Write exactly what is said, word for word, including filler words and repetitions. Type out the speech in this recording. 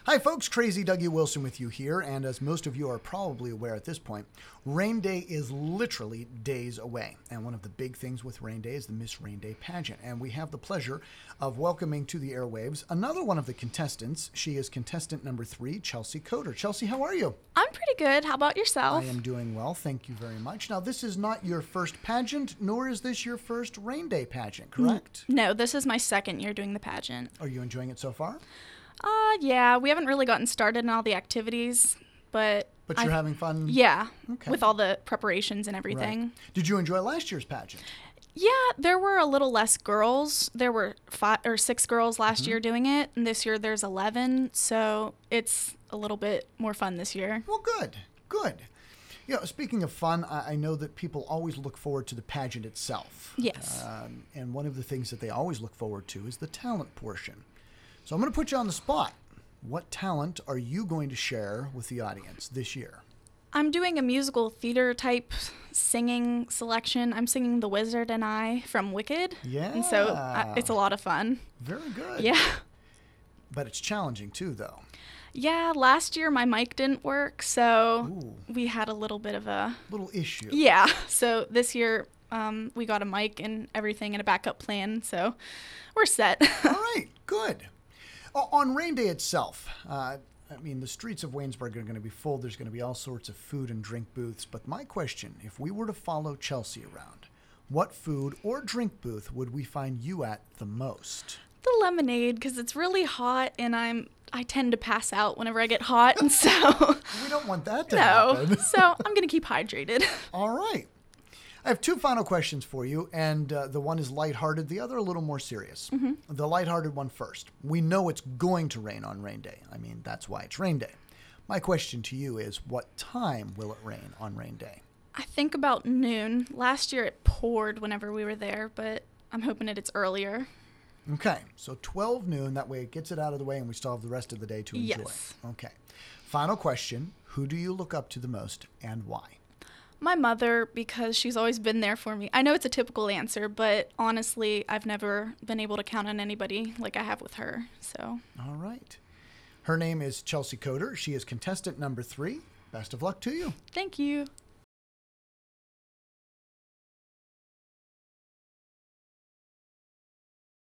Hi folks, Crazy Dougie Wilson with you here, and as most of you are probably aware at this point, Rain Day is literally days away. And one of the big things with Rain Day is the Miss Rain Day pageant. And we have the pleasure of welcoming to the airwaves another one of the contestants. She is contestant number three, Chelsea Coder. Chelsea, how are you? I'm pretty good. How about yourself? I am doing well, thank you very much. Now, this is not your first pageant, nor is this your first Rain Day pageant, correct? No, this is my second year doing the pageant. Are you enjoying it so far? Uh, yeah, we haven't really gotten started in all the activities, but... But you're I, having fun? Yeah, okay. With all the preparations and everything. Right. Did you enjoy last year's pageant? Yeah, there were a little less girls. There were five or six girls last mm-hmm. year doing it, and this year there's eleven, so it's a little bit more fun this year. Well, good, good. You know, speaking of fun, I, I know that people always look forward to the pageant itself. Yes. Um, and one of the things that they always look forward to is the talent portion. So I'm going to put you on the spot. What talent are you going to share with the audience this year? I'm doing a musical theater type singing selection. I'm singing The Wizard and I from Wicked. Yeah. And so uh, it's a lot of fun. Very good. Yeah. But it's challenging too, though. Yeah, last year my mic didn't work, so Ooh. we had a little bit of a... Little issue. Yeah. So this year um, we got a mic and everything and a backup plan, so we're set. All right. Good. On Rain Day itself, uh, I mean, the streets of Waynesburg are going to be full. There's going to be all sorts of food and drink booths. But my question, if we were to follow Chelsea around, what food or drink booth would we find you at the most? The lemonade, because it's really hot, and I'm I tend to pass out whenever I get hot, and so... We don't want that to no, happen. So I'm going to keep hydrated. All right. I have two final questions for you, and uh, the one is lighthearted, the other a little more serious. Mm-hmm. The lighthearted one first. We know it's going to rain on Rain Day. I mean, that's why it's Rain Day. My question to you is, what time will it rain on Rain Day? I think about noon. Last year it poured whenever we were there, but I'm hoping that it's earlier. Okay, so twelve noon, that way it gets it out of the way and we still have the rest of the day to enjoy. Yes. Okay. Final question, who do you look up to the most and why? My mother, because she's always been there for me. I know it's a typical answer, but honestly, I've never been able to count on anybody like I have with her. So. All right. Her name is Chelsea Coder. She is contestant number three. Best of luck to you. Thank you.